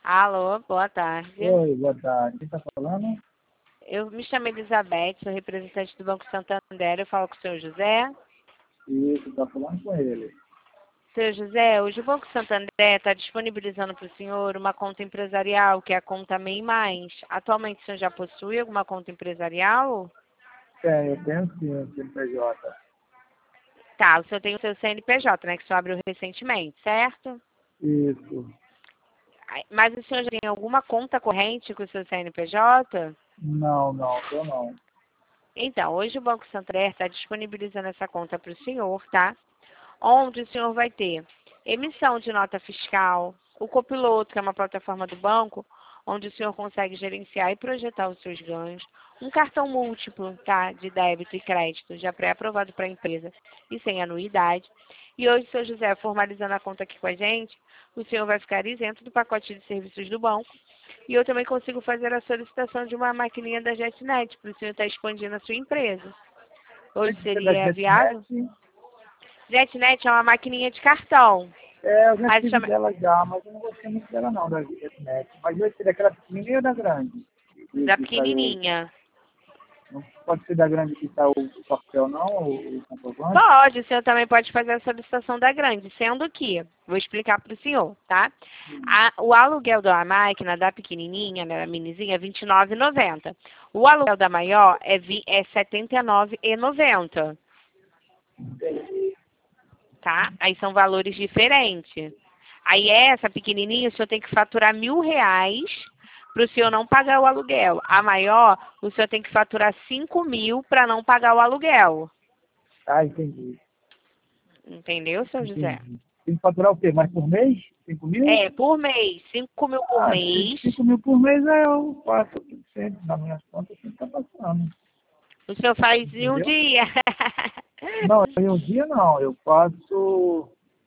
Alô, boa tarde. Oi, boa tarde. Quem está falando? Eu me chamo Elizabeth, sou representante do Banco Santander. Eu falo com o senhor José. Isso, está falando com ele. Senhor José, hoje o Banco Santander está disponibilizando para o senhor uma conta empresarial, que é a conta MEI Mais. Atualmente o senhor já possui alguma conta empresarial? Eu tenho sim o CNPJ. Tá, o senhor tem o seu CNPJ, né, que o senhor abriu recentemente, certo? Isso. Mas o senhor já tem alguma conta corrente com o seu CNPJ? Não, eu não. Então, hoje o Banco Santander está disponibilizando essa conta para o senhor, tá? Onde o senhor vai ter emissão de nota fiscal, o Copiloto, que é uma plataforma do banco, onde o senhor consegue gerenciar e projetar os seus ganhos, um cartão múltiplo, tá, de débito e crédito, já pré-aprovado para a empresa e sem anuidade. E hoje, seu José, formalizando a conta aqui com a gente, o senhor vai ficar isento do pacote de serviços do banco. E eu também consigo fazer a solicitação de uma maquininha da JetNet, para o senhor estar expandindo a sua empresa. Hoje Tem que ser da seria viável? JetNet. JetNet é uma maquininha de cartão. Eu já Mas tive chama... dela já, mas eu não gostei muito dela não, da JetNet. Mas vai ser daquela pequenininha ou da grande? Da Que saiu. pequenininha. Não pode ser da grande que está o papel não, o comprovante? Pode, o senhor também pode fazer a solicitação da grande, sendo que, vou explicar para o senhor, tá? O aluguel da máquina, da pequenininha, né, da minizinha, é R$ 29,90. O aluguel da maior é R$ 79,90, Entendi. tá? Aí são valores diferentes. Aí essa pequenininha, o senhor tem que faturar R$ 1.000 para o senhor não pagar o aluguel. A maior, o senhor tem que faturar 5.000 para não pagar o aluguel. Ah, entendi. Entendeu, seu José? Entendi. Tem que faturar o quê? Mais por mês? 5 mil? É, por mês. 5.000 por Ah, mês. 5 mil por mês eu passo 100% nas minhas contas, sempre está passando. O senhor faz em um Entendeu? dia. Não, em um dia não, eu faço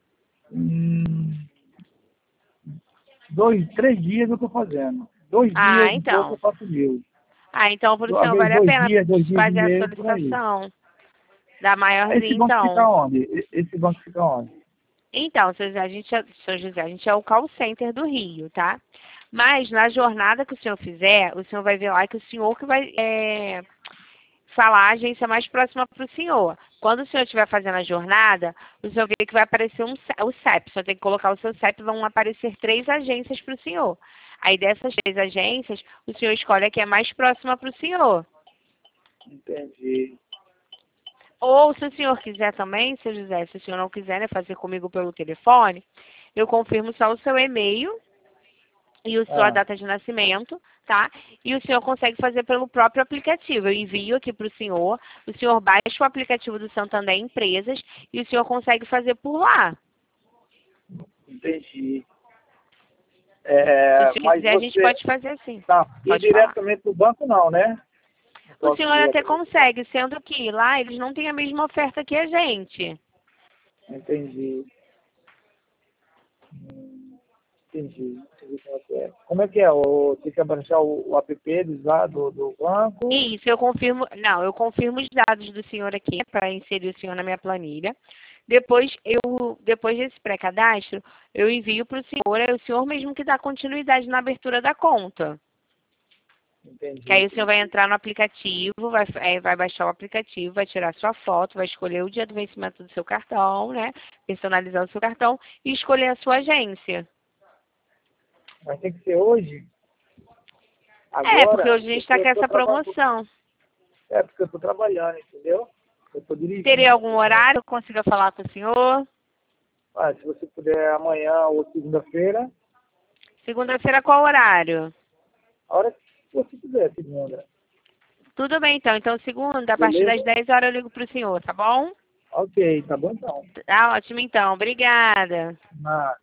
3 dias eu estou fazendo. 2 dias Ah, e pouco eu então. faço mil. Ah, então pro Às senhor vezes vale a dois pena dias, 2 dias e fazer a meio, por aí. solicitação da Esse maiorzinha, banco fica então. onde? Esse banco fica onde? Então, seu José, seu José, a gente é o call center do Rio, tá? Mas na jornada que o senhor fizer, o senhor vai ver lá que o senhor que vai falar a agência mais próxima para o senhor. Quando o senhor estiver fazendo a jornada, o senhor vê que vai aparecer o CEP. O senhor tem que colocar o seu CEP, vão aparecer 3 agências para o senhor. Aí dessas 3 agências, o senhor escolhe a que é mais próxima para o senhor. Entendi. Ou se o senhor quiser também, seu José, se o senhor não quiser, né, fazer comigo pelo telefone, eu confirmo só o seu e-mail e a sua Ah, data de nascimento, tá? E o senhor consegue fazer pelo próprio aplicativo. Eu envio aqui para o senhor baixa o aplicativo do Santander Empresas e o senhor consegue fazer por lá. entendi. Se o É, senhor mas quiser, a gente você pode fazer assim. tá ir Pode falar. diretamente pro banco não, né? Não O posso ir senhor até diretamente pro banco. consegue, sendo que lá eles não têm a mesma oferta que a gente. Entendi. Entendi. Entendi como é que é. Como é que é? Tem que baixar o app deles lá do banco. Isso, eu confirmo. Não, eu confirmo os dados do senhor aqui para inserir o senhor na minha planilha. Depois desse pré-cadastro, eu envio para o senhor, é o senhor mesmo que dá continuidade na abertura da conta. Que Entendi, aí o senhor vai entendi. entrar no aplicativo, vai baixar o aplicativo, vai tirar sua foto, vai escolher o dia do vencimento do seu cartão, né? Personalizar o seu cartão e escolher a sua agência. Mas tem que ser hoje? É, porque Agora? hoje a gente Porque está eu com tô essa trabalhando. promoção. É, porque eu tô trabalhando, entendeu? Eu tô Teria dirigindo algum nesse momento. horário que eu consiga falar com o senhor? Ah, se você puder amanhã ou segunda-feira, Segunda-feira, qual horário? a hora que você quiser, segunda. Tudo bem, então. Então, segunda, a partir das Beleza? 10 horas eu ligo para o senhor, tá bom? Ok, tá bom então. Tá ótimo, então. Obrigada. Mas